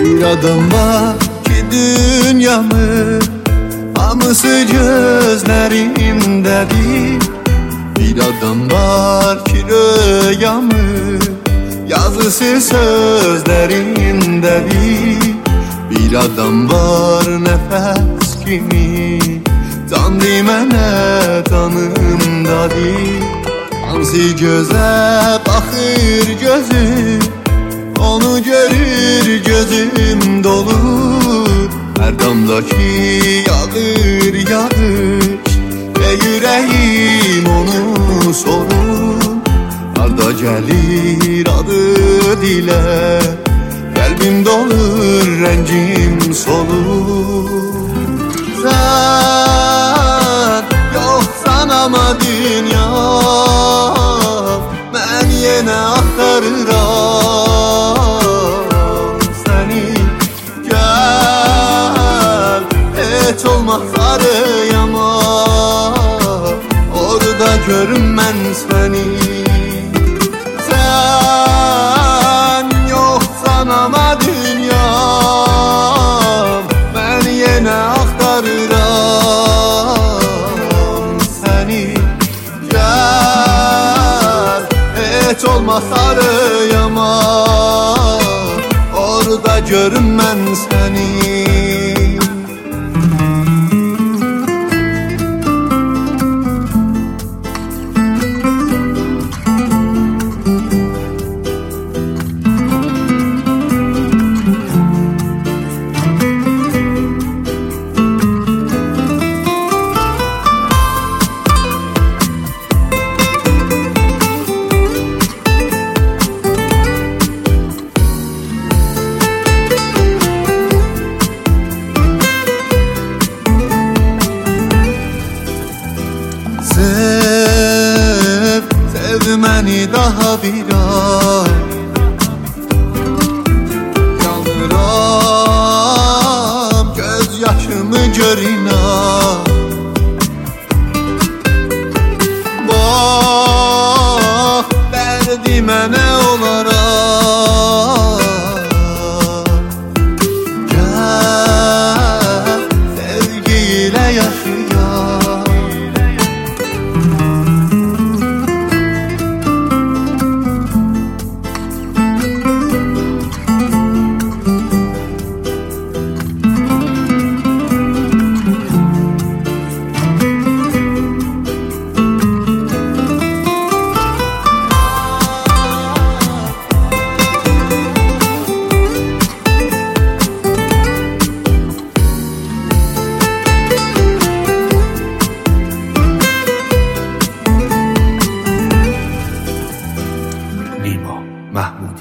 Bir adam var ki dünyamı hamısı gözlerimdedir. Bir adam var ki rüyamı yazısı sözlerimdedir. Bir adam var nefes kimi tandı mənə tanımdadır. Hansı göze bakır gözüm, onu görür gözüm dolur. Her damdaki yağır yağış ve yüreğim onu sorur. Arda gelir adı dile, kalbim dolur rencim solur. Sen yoksan ama dünya, ben yine axtarıram seni. Gel hiç olmaz arayama, orada görüm ben seni. Sen yoksan ama dünya, ben yine axtarıram seni. Gel hiç olmaz arayama, orada görüm ben seni. Sev məni daha bir ay, yanıram göz yaşımı gör inan. Bax dərdi mənə olaraq, gəl sevgi ilə yaşayaq. نیما محمود